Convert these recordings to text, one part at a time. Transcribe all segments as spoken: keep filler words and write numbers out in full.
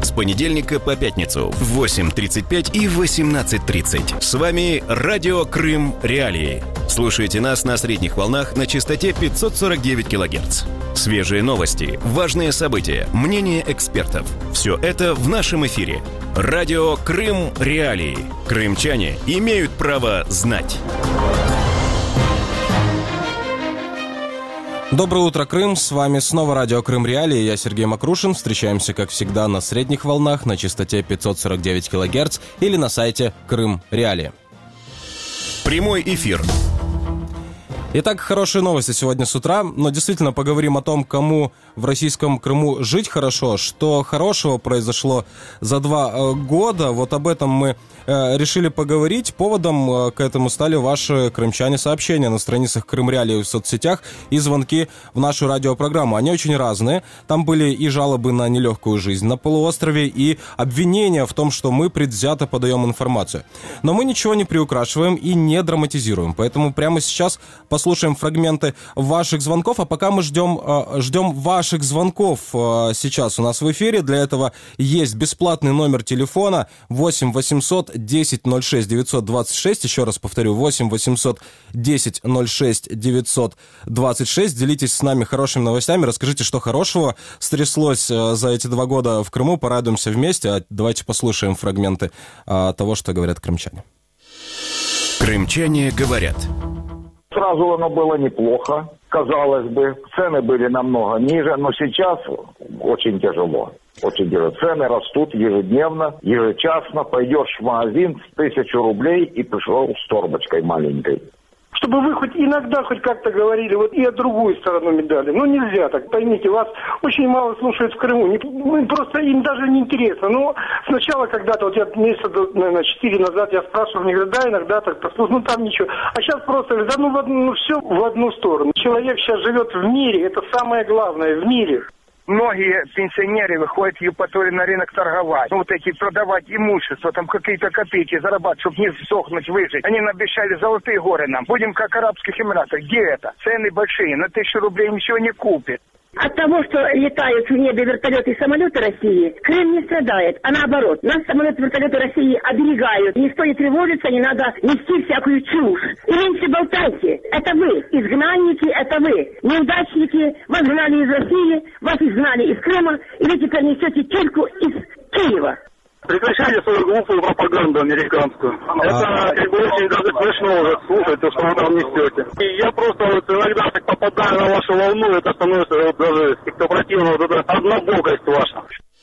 С понедельника по пятницу в восемь тридцать пять и восемнадцать тридцать. С вами Радио Крым Реалии. Слушайте нас на средних волнах на частоте пятьсот сорок девять килогерц. Свежие новости, важные события, мнения экспертов. Все это в нашем эфире. Радио Крым Реалии. Крымчане имеют право знать. Доброе утро, Крым. С вами снова Радио Крым Реалии. Я Сергей Макрушин. Встречаемся, как всегда, на средних волнах на частоте пятьсот сорок девять килогерц или на сайте Крым Реалии. Прямой эфир. Итак, хорошие новости сегодня с утра, но действительно поговорим о том, кому в российском Крыму жить хорошо, что хорошего произошло за два года. Вот об этом мы э, решили поговорить. Поводом э, к этому стали ваши, крымчане, сообщения на страницах Крым Реалии в соцсетях и звонки в нашу радиопрограмму. Они очень разные. Там были и жалобы на нелегкую жизнь на полуострове, и обвинения в том, что мы предвзято подаем информацию. Но мы ничего не приукрашиваем и не драматизируем. Поэтому прямо сейчас послушаем Слушаем фрагменты ваших звонков, а пока мы ждем, ждем ваших звонков сейчас у нас в эфире. Для этого есть бесплатный номер телефона восемь восемьсот десять ноль шесть девятьсот двадцать шесть. Еще раз повторю, восемь восемьсот десять ноль шесть девятьсот двадцать шесть. Делитесь с нами хорошими новостями, расскажите, что хорошего стряслось за эти два года в Крыму. Порадуемся вместе. Давайте послушаем фрагменты того, что говорят крымчане. Крымчане говорят. Сразу оно было неплохо, казалось бы, цены были намного ниже, но сейчас очень тяжело. Очень тяжело. Цены растут ежедневно, ежечасно. Пойдешь в магазин с тысячу рублей и пришел с торбочкой маленькой. Чтобы вы хоть иногда хоть как-то говорили вот и о другую сторону медали. Ну, нельзя так, поймите, вас очень мало слушают в Крыму. Не, ну, просто им даже не интересно. Ну, сначала когда-то, вот я месяца, наверное, четыре назад я спрашивал, они говорят, да, иногда так послушал, ну, там ничего. А сейчас просто, да, ну, в одну, ну, все в одну сторону. Человек сейчас живет в мире, это самое главное, в мире. Многие пенсионеры выходят в Евпаторию на рынок торговать. Ну, вот эти продавать имущество, там какие-то копейки зарабатывать, чтобы не сдохнуть, выжить. Они нам обещали золотые горы нам. Будем как в Арабских Эмиратах. Где это? Цены большие, на тысячу рублей ничего не купит. От того, что летают в небе вертолеты и самолеты России, Крым не страдает, а наоборот. Нас самолеты и вертолеты России оберегают. Никто не тревожится, не надо нести всякую чушь. И меньше болтайте. Это вы, изгнанники, это вы. Неудачники, вас гнали из России, вас изгнали из Крыма, и вы теперь несете тюрьку из Киева. Прекращайте свою глупую пропаганду американскую. Это как бы очень даже смешно уже слушать, то, что вы там несете. И я просто вот иногда так попадаю на вашу волну, это становится вот даже как-то противно, вот эта однобокость ваша.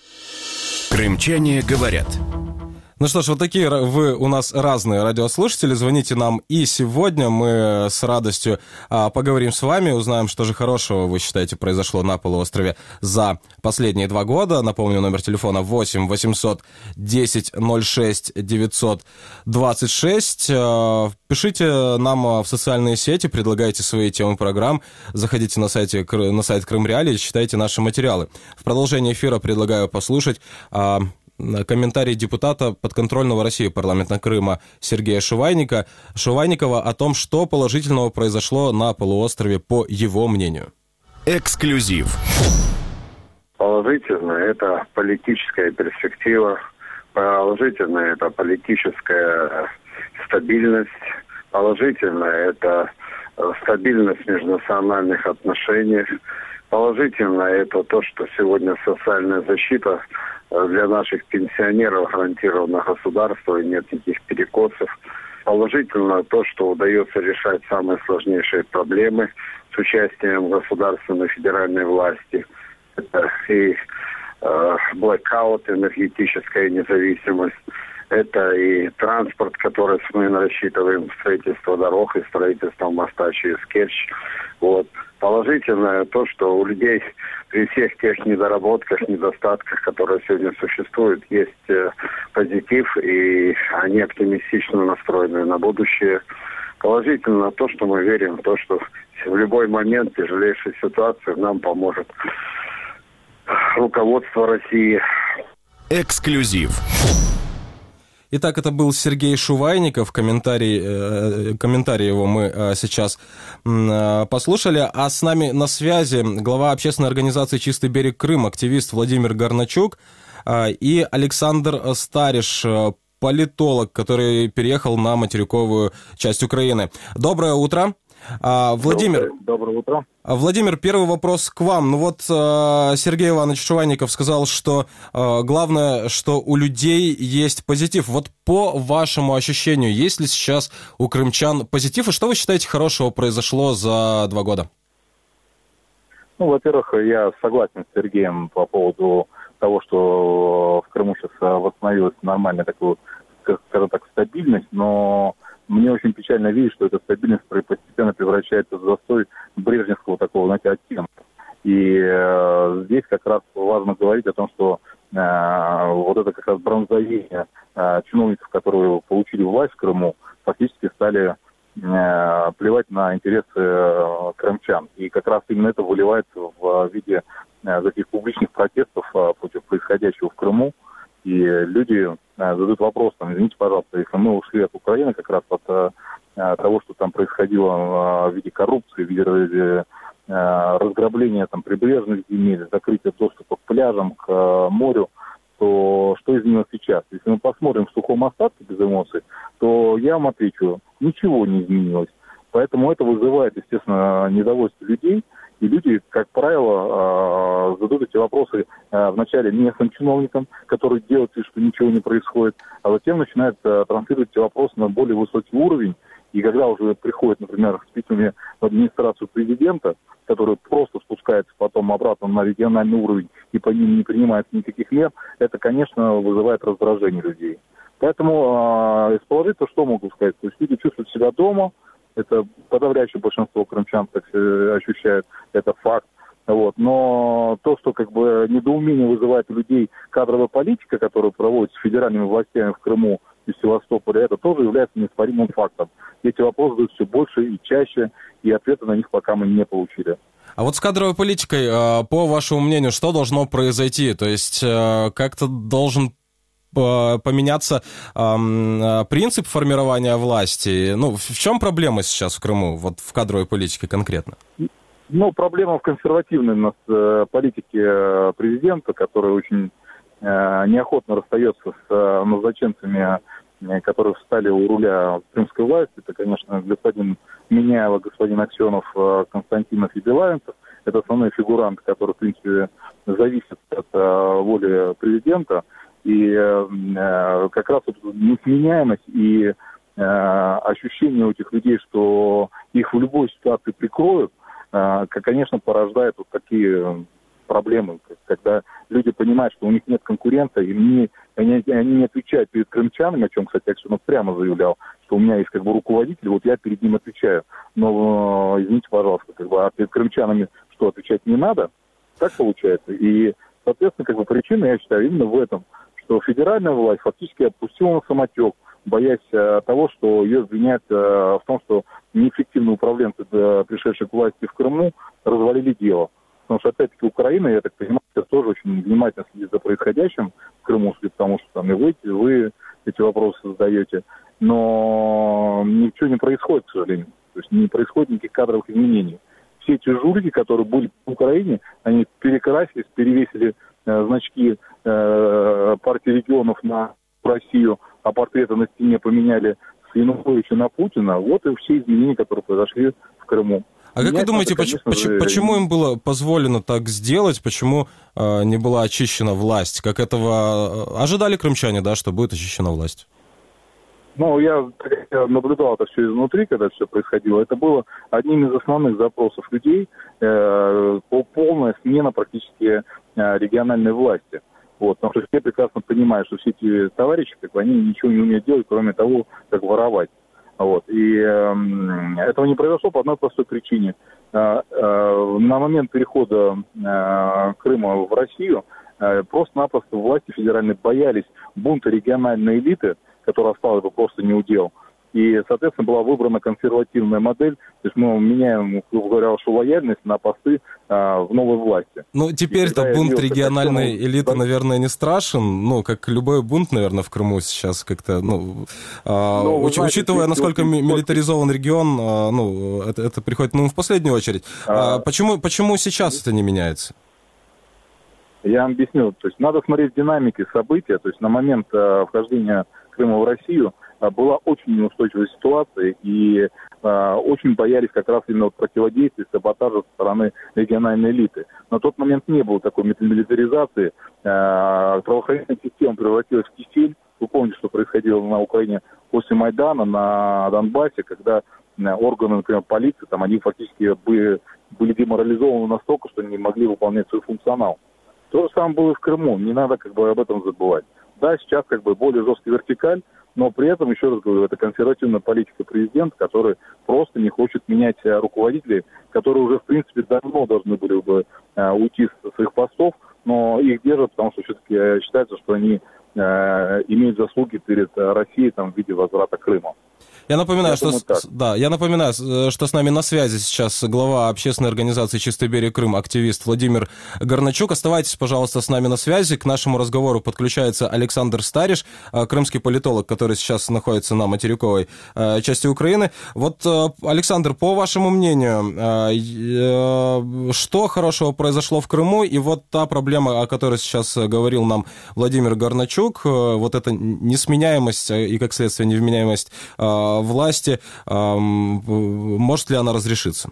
Крымчане говорят. Ну что ж, вот такие вы у нас разные радиослушатели. Звоните нам и сегодня. Мы с радостью а, поговорим с вами, узнаем, что же хорошего, вы считаете, произошло на полуострове за последние два года. Напомню, номер телефона восемь восемьсот десять ноль шесть девятьсот двадцать шесть. А, пишите нам в социальные сети, предлагайте свои темы программ. Заходите на, сайте, на сайт Крым Реалии, читайте наши материалы. В продолжении эфира предлагаю послушать... А, комментарий депутата подконтрольного России парламента Крыма Сергея Шувайника, Шувайникова о том, что положительного произошло на полуострове по его мнению. Эксклюзив. Положительно это политическая перспектива, положительно это политическая стабильность, положительно это стабильность в межнациональных отношениях, положительно это то, что сегодня социальная защита для наших пенсионеров гарантировано государство, и нет никаких перекосов. Положительно то, что удается решать самые сложнейшие проблемы с участием государственной федеральной власти. Это и э, блэкаут, энергетическая независимость. Это и транспорт, который мы рассчитываем, строительство дорог и строительство моста через Керчь. Вот. Положительное то, что у людей при всех тех недоработках, недостатках, которые сегодня существуют, есть э, позитив, и они оптимистично настроены на будущее. Положительно то, что мы верим в то, что в любой момент тяжелейшей ситуации нам поможет руководство России. Эксклюзив. Итак, это был Сергей Шувайников. Комментарий, комментарий его мы сейчас послушали. А с нами на связи глава общественной организации «Чистый берег Крым», активист Владимир Горначук. и Александр Стариш, политолог, который переехал на материковую часть Украины. Доброе утро. Владимир, Доброе, доброе утро. Владимир, первый вопрос к вам. Ну вот Сергей Иванович Шувайников сказал, что главное, что у людей есть позитив. Вот по вашему ощущению, есть ли сейчас у крымчан позитив? И что вы считаете хорошего произошло за два года? Ну, во-первых, я согласен с Сергеем по поводу того, что в Крыму сейчас восстановилась нормальная такая, скажем так, стабильность, но мне очень печально видеть, что эта стабильность постепенно превращается в застой брежневского такого, знаете, оттенка. И э, здесь как раз важно говорить о том, что э, вот это как раз бронзовение э, чиновников, которые получили власть в Крыму, фактически стали э, плевать на интересы э, крымчан. И как раз именно это выливается в виде э, таких публичных протестов э, против происходящего в Крыму. И люди э, задают вопрос, там, извините, пожалуйста, если мы ушли от Украины как раз от э, того, что там происходило э, в виде коррупции, в виде э, разграбления там, прибрежных земель, закрытия доступа к пляжам, к э, морю, то что изменилось сейчас? Если мы посмотрим в сухом остатке без эмоций, то я вам отвечу, ничего не изменилось. Поэтому это вызывает, естественно, недовольство людей. И люди, как правило, задают эти вопросы вначале местным чиновникам, которые делают вид, что ничего не происходит, а затем начинают транслировать эти вопросы на более высокий уровень. И когда уже приходят, например, с письмами в администрацию президента, который просто спускается потом обратно на региональный уровень и по ним не принимается никаких мер, это, конечно, вызывает раздражение людей. Поэтому из положительного что могу сказать? То есть люди чувствуют себя дома. Это подавляющее большинство крымчан так ощущают, это факт. Вот. Но то, что как бы недоумение вызывает у людей кадровая политика, которую проводится федеральными властями в Крыму и в Севастополе, это тоже является неоспоримым фактом. Эти вопросы задают все больше и чаще, и ответа на них пока мы не получили. А вот с кадровой политикой, по вашему мнению, что должно произойти? То есть как-то должен поменяться э, принцип формирования власти? Ну, в чем проблема сейчас в Крыму, вот в кадровой политике конкретно? Ну, проблема в консервативной у нас э, политике президента, который очень э, неохотно расстается с э, назначенцами, э, которые встали у руля крымской власти. Это, конечно, господин Миняева, господин Аксенов, э, Константинов и Белавинцев. Это основные фигуранты, которые, в принципе, зависят от э, воли президента. И э, как раз вот несменяемость и э, ощущение у этих людей, что их в любой ситуации прикроют, э, конечно, порождает вот такие проблемы, когда люди понимают, что у них нет конкурента, и они, они, они не отвечают перед крымчанами, о чем, кстати, Аксенов прямо заявлял, что у меня есть как бы руководитель, вот я перед ним отвечаю. Но, э, извините, пожалуйста, как бы, а перед крымчанами что, отвечать не надо? Так получается. И, соответственно, как бы причина, я считаю, именно в этом, что федеральная власть фактически отпустила на самотек, боясь э, того, что ее обвиняют э, в том, что неэффективные управленцы, э, пришедшие к власти в Крыму, развалили дело. Потому что, опять-таки, Украина, я так понимаю, тоже очень внимательно следит за происходящим в Крыму, потому что там и вы, и вы эти вопросы задаете. Но ничего не происходит, к сожалению. То есть не происходит никаких кадровых изменений. Все эти жулики, которые были в Украине, они перекрасились, перевесили э, значки э, партии регионов на Россию, а портреты на стене поменяли с Януковича на Путина. Вот и все изменения, которые произошли в Крыму. А как вы думаете, это, почему, же... почему им было позволено так сделать, почему э, не была очищена власть? Как этого ожидали крымчане, да, что будет очищена власть? Ну, я, я наблюдал это все изнутри, когда все происходило. Это было одним из основных запросов людей, э, полная смена практически э, региональной власти. Вот, потому что все прекрасно понимают, что все эти товарищи, как бы, они ничего не умеют делать, кроме того, как воровать. Вот. И э, этого не произошло по одной простой причине. Э, э, на момент перехода э, Крыма в Россию э, просто-напросто власти федеральные боялись бунта региональной элиты, которая осталась бы просто неудел. И, соответственно, была выбрана консервативная модель. То есть мы меняем, грубо говоря, вашу лояльность на посты а, в новой власти. Ну, теперь-то бунт региональной элиты, да, наверное, не страшен. Ну, как любой бунт, наверное, в Крыму сейчас как-то, ну, а, ну уч- знаете, учитывая, насколько ми- милитаризован регион, а, ну, это, это приходит, ну, в последнюю очередь. А, а, почему, почему сейчас это не меняется? Я вам объясню. То есть надо смотреть динамики события. То есть на момент э, вхождения Крыма в Россию э, была очень неустойчивая ситуация, и э, очень боялись как раз именно вот противодействия, саботажа со стороны региональной элиты. На тот момент не было такой милитаризации. Э, правоохранительная система превратилась в кисель. Вы помните, что происходило на Украине после Майдана, на Донбассе, когда органы, например, полиции, там, они фактически были, были деморализованы настолько, что не могли выполнять свой функционал. То же самое было и в Крыму, не надо как бы об этом забывать. Да, сейчас как бы более жесткая вертикаль, но при этом, еще раз говорю, это консервативная политика президента, который просто не хочет менять руководителей, которые уже, в принципе, давно должны были бы э, уйти с своих постов, но их держат, потому что все-таки считается, что они э, имеют заслуги перед Россией там, в виде возврата Крыма. Я напоминаю, я что думаю, с, да, я напоминаю, что с нами на связи сейчас глава общественной организации «Чистый берег Крым», активист Владимир Горначук. Оставайтесь, пожалуйста, с нами на связи. К нашему разговору подключается Александр Стариш, крымский политолог, который сейчас находится на материковой части Украины. Вот, Александр, по вашему мнению, что хорошего произошло в Крыму? И вот та проблема, о которой сейчас говорил нам Владимир Горначук, вот эта несменяемость и, как следствие, невменяемость власти, может ли она разрешиться?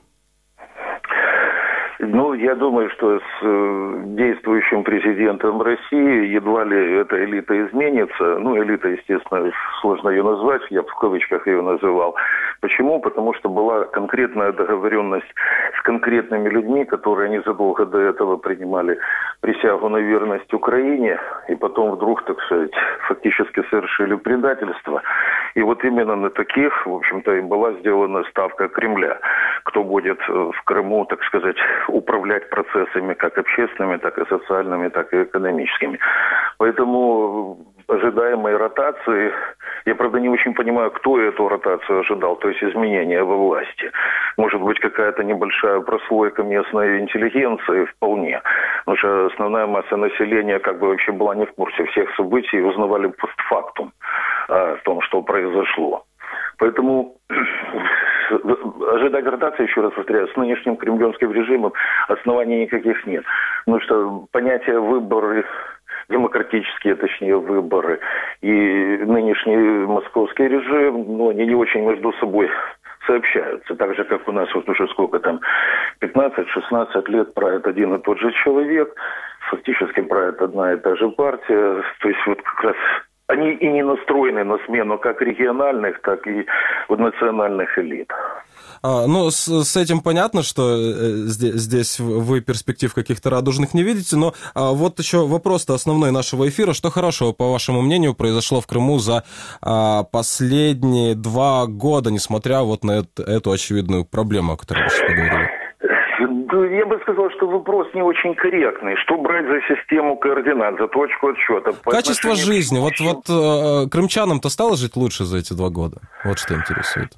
Ну, я думаю, что с э, действующим президентом России едва ли эта элита изменится. Ну, элита, естественно, сложно ее назвать, я в кавычках ее называл. Почему? Потому что была конкретная договоренность с конкретными людьми, которые незадолго до этого принимали присягу на верность Украине, и потом вдруг, так сказать, фактически совершили предательство. И вот именно на таких, в общем-то, и была сделана ставка Кремля. Кто будет в Крыму, так сказать, управлять процессами как общественными, так и социальными, так и экономическими. Поэтому ожидаемой ротации, я, правда, не очень понимаю, кто эту ротацию ожидал, то есть изменения во власти. Может быть, какая-то небольшая прослойка местной интеллигенции вполне. Потому что основная масса населения как бы вообще была не в курсе всех событий и узнавали постфактум о том, что произошло. Поэтому ожидать ротации, еще раз повторяю, с нынешним кремлевским режимом оснований никаких нет. Потому что понятие выборы, демократические, точнее, выборы, и нынешний московский режим, ну, они не очень между собой сообщаются. Так же, как у нас вот уже сколько там, пятнадцать-шестнадцать лет правит один и тот же человек, фактически правит одна и та же партия. То есть вот как раз они и не настроены на смену как региональных, так и вот национальных элит. А, ну, с, с этим понятно, что здесь, здесь вы перспектив каких-то радужных не видите, но а, вот еще вопрос-то основной нашего эфира. Что хорошего, по вашему мнению, произошло в Крыму за а, последние два года, несмотря вот на это, эту очевидную проблему, о которой вы сейчас поговорили? Я бы сказал, что вопрос не очень корректный. Что брать за систему координат, за точку отсчета? Качество жизни. Вот, вот э, крымчанам-то стало жить лучше за эти два года? Вот что интересует.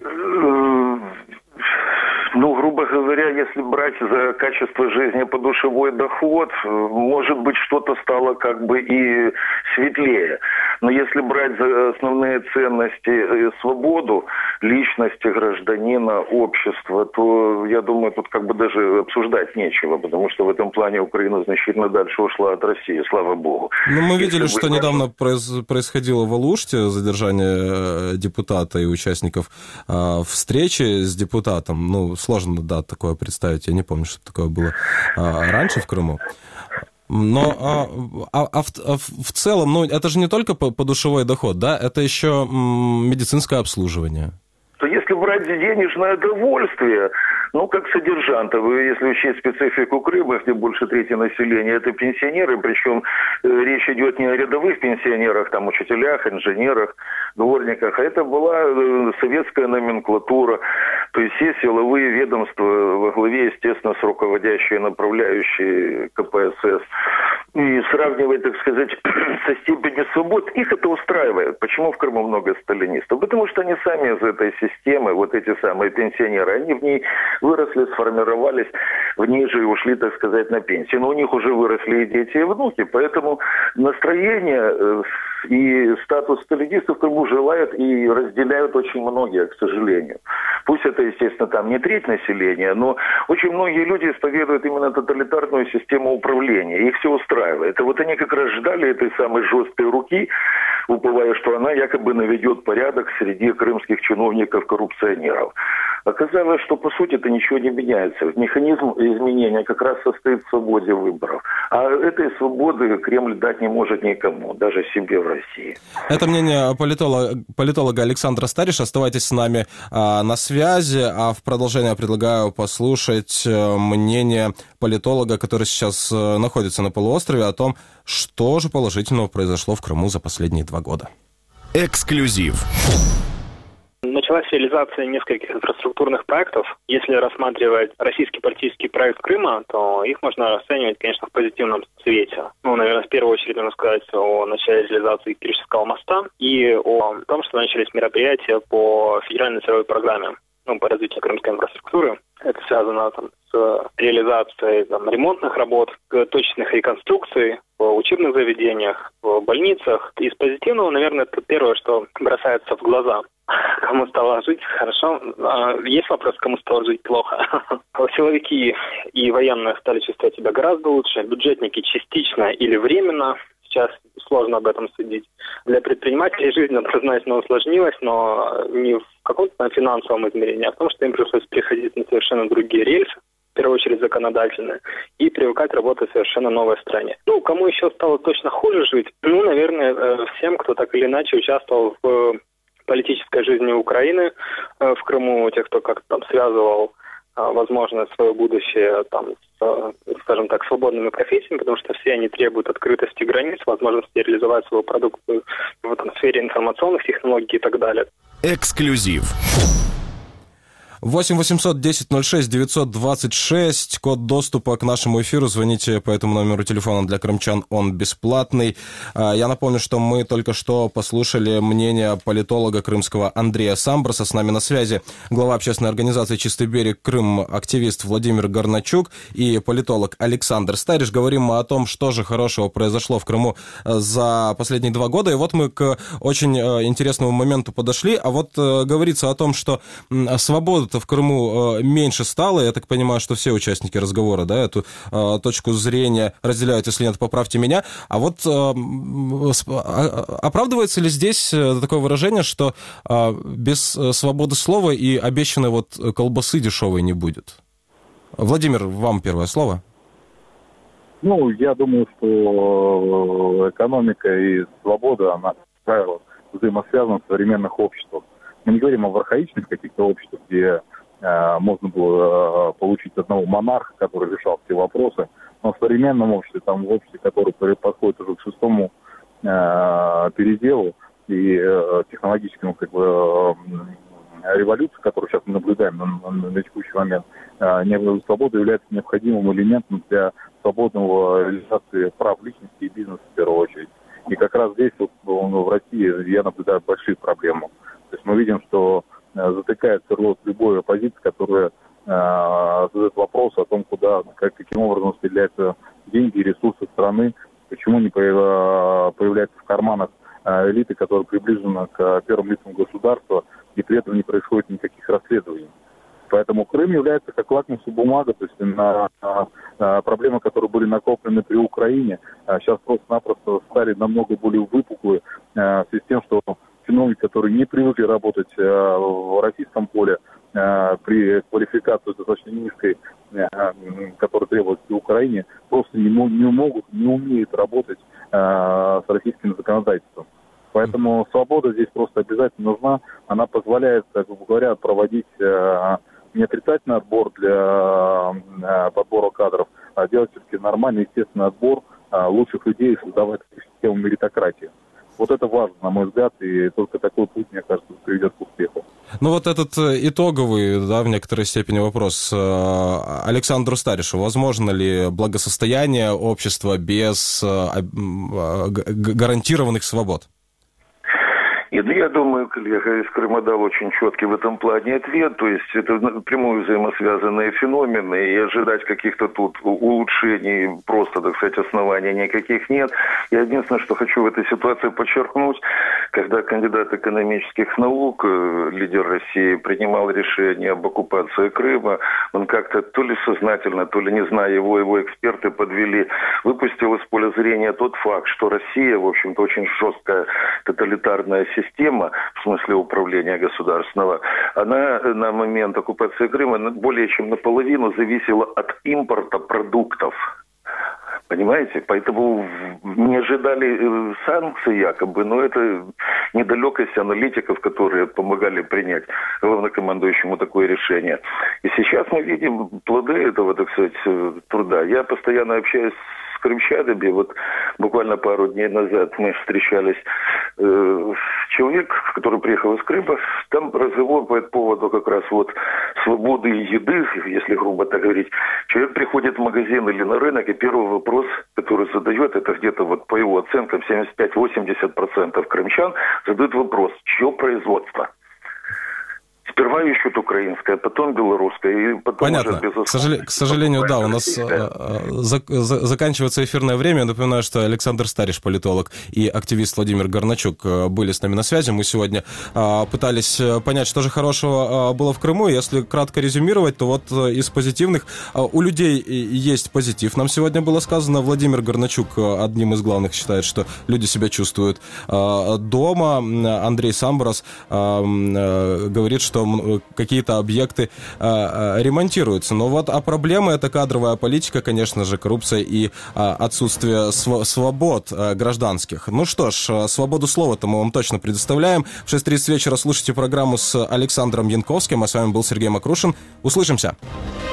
Ну, грубо говоря, если брать за качество жизни подушевой доход, может быть, что-то стало как бы и светлее. Но если брать за основные ценности свободу, личности гражданина, общества, то, я думаю, тут как бы даже обсуждать нечего, потому что в этом плане Украина значительно дальше ушла от России, слава богу. Ну, мы видели, если что вы... недавно происходило в Алуште, задержание депутата и участников встречи с депутатом. Ну, сложно, да, такое представить. Я не помню, что такое было раньше в Крыму. Но а, а, в, а в целом, ну, это же не только подушевой доход, да, это еще м, медицинское обслуживание. То если брать денежное довольствие, ну, как содержанты, вы, если учесть специфику Крыма, где больше трети населения, это пенсионеры, причем э, речь идет не о рядовых пенсионерах, там, учителях, инженерах, дворниках, а это была э, советская номенклатура, то есть все силовые ведомства во главе, естественно, с руководящей направляющей ка пэ эс эс. И сравнивать, так сказать, со степенью свобод, их это устраивает. Почему в Крыму много сталинистов? Потому что они сами из этой системы, вот эти самые пенсионеры, они в ней выросли, сформировались, в ней же и ушли, так сказать, на пенсию. Но у них уже выросли и дети, и внуки, поэтому настроение И статус сталинистов в Крыму желают и разделяют очень многие, к сожалению. Пусть это, естественно, там не треть населения, но очень многие люди исповедуют именно тоталитарную систему управления. Их все устраивает. И вот они как раз ждали этой самой жесткой руки, уповая, что она якобы наведет порядок среди крымских чиновников-коррупционеров. Оказалось, что по сути это ничего не меняется. Механизм изменения как раз состоит в свободе выборов. А этой свободы Кремль дать не может никому, даже себе в России. Это мнение политолога, политолога Александра Стариша. Оставайтесь с нами а, на связи. А в продолжение предлагаю послушать мнение политолога, который сейчас находится на полуострове, о том, что же положительного произошло в Крыму за последние два года. Эксклюзив. Началась реализация нескольких инфраструктурных проектов. Если рассматривать российский политический проект Крыма, то их можно расценивать, конечно, в позитивном свете. Ну, наверное, в первую очередь нужно сказать о начале реализации Керченского моста и о том, что начались мероприятия по федеральной целевой программе, ну, по развитию крымской инфраструктуры. Это связано там, с реализацией там, ремонтных работ, точечных реконструкций в учебных заведениях, в больницах. Из позитивного, наверное, это первое, что бросается в глаза. Кому стало жить хорошо. Есть вопрос, кому стало жить плохо. Силовики и военные стали чувствовать себя гораздо лучше. Бюджетники частично или временно. Сейчас сложно об этом судить. Для предпринимателей жизнь однозначно усложнилась, но не в каком-то финансовом измерении, а в том, что им пришлось переходить на совершенно другие рельсы, в первую очередь законодательные, и привыкать работать в совершенно новой стране. Ну, кому еще стало точно хуже жить? Ну, наверное, всем, кто так или иначе участвовал в политической жизни Украины в Крыму, тех, кто как-то там связывал, возможно, свое будущее там, с, скажем так, свободными профессиями, потому что все они требуют открытости границ, возможности реализовать свою продукцию в там, сфере информационных технологий и так далее. Эксклюзив. восемь восемьсот десять ноль шесть девятьсот двадцать шесть, код доступа к нашему эфиру. Звоните по этому номеру телефона для крымчан, он бесплатный. Я напомню, что мы только что послушали мнение политолога крымского Андрея Самброса. С нами на связи глава общественной организации «Чистый берег Крым», активист Владимир Горначук и политолог Александр Стариш. Говорим мы о том, что же хорошего произошло в Крыму за последние два года. И вот мы к очень интересному моменту подошли. А вот говорится о том, что свобода в Крыму меньше стало. Я так понимаю, что все участники разговора, да, эту э, точку зрения разделяют. Если нет, поправьте меня. А вот э, оправдывается ли здесь такое выражение, что э, без свободы слова и обещанной вот колбасы дешевой не будет? Владимир, вам первое слово. Ну, я думаю, что экономика и свобода, она, как правило, взаимосвязаны в современных обществах. Мы не говорим об архаичных каких-то обществах, где э, можно было э, получить одного монарха, который решал все вопросы, но в современном обществе, там в обществе, которое подходит уже к шестому э, переделу и э, технологическому как бы, э, революции, которую сейчас мы наблюдаем на, на, на текущий момент, э, свобода является необходимым элементом для свободного реализации прав личности и бизнеса в первую очередь. И как раз здесь вот, в России я наблюдаю большие проблемы. То есть мы видим, что э, затыкается рот любой оппозиции, которая э, задает вопрос о том, куда, как, каким образом распределяются деньги и ресурсы страны, почему не появляются в карманах э, элиты, которые приближены к первым лицам государства, и при этом не происходит никаких расследований. Поэтому Крым является как лакмусовая бумага, то есть на, на, на проблемы, которые были накоплены при Украине, а сейчас просто-напросто стали намного более выпуклые а, в связи с тем, что чиновники, которые не привыкли работать а, в российском поле а, при квалификации достаточно низкой, а, которая требуется в Украине, просто не, не могут, не умеют работать а, с российским законодательством. Поэтому свобода здесь просто обязательно нужна. Она позволяет, грубо говоря, проводить а, не отрицательный отбор для а, подбора кадров, а делать все-таки нормальный, естественный отбор а, лучших людей и создавать систему меритократии. Вот это важно, на мой взгляд, и только такой путь, мне кажется, приведет к успеху. Ну вот этот итоговый, да, в некоторой степени вопрос Александру Старишу. Возможно ли благосостояние общества без гарантированных свобод? И я думаю, коллега из Крыма дал очень четкий в этом плане ответ. То есть это напрямую взаимосвязанные феномены. И ожидать каких-то тут улучшений, просто, так сказать, оснований никаких нет. Я единственное, что хочу в этой ситуации подчеркнуть, когда кандидат экономических наук, лидер России, принимал решение об оккупации Крыма, он как-то то ли сознательно, то ли не зная его, его эксперты подвели, выпустил из поля зрения тот факт, что Россия, в общем-то, очень жесткая тоталитарная система, в смысле управления государственного, она на момент оккупации Крыма более чем наполовину зависела от импорта продуктов. Понимаете? Поэтому не ожидали санкций якобы, но это недалекость аналитиков, которые помогали принять главнокомандующему такое решение. И сейчас мы видим плоды этого, так сказать, труда. Я постоянно общаюсь с крымчанами. Вот буквально пару дней назад мы встречались. Э, человек, который приехал из Крыма, там разговор по этому поводу как раз вот свободы еды, если грубо так говорить. Человек приходит в магазин или на рынок, и первый вопрос, который задает, это где-то вот по его оценкам семьдесят пять - восемьдесят процентов крымчан задают вопрос, чье производство? Сперва ищут украинское, потом белорусское, и потом... Понятно. Уже, к, сожалению, к сожалению, да, у нас э, за, за, заканчивается эфирное время. Я напоминаю, что Александр Стариш, политолог, и активист Владимир Горначук были с нами на связи. Мы сегодня э, пытались понять, что же хорошего э, было в Крыму. Если кратко резюмировать, то вот э, из позитивных... Э, у людей есть позитив. Нам сегодня было сказано, Владимир Горначук одним из главных считает, что люди себя чувствуют э, дома. Андрей Самбурас э, э, говорит, что какие-то объекты э, ремонтируются. Но вот а проблемы — это кадровая политика, конечно же, коррупция и э, отсутствие св- свобод э, гражданских. Ну что ж, свободу слова-то мы вам точно предоставляем. В шесть тридцать вечера слушайте программу с Александром Янковским, а с вами был Сергей Макрушин. Услышимся!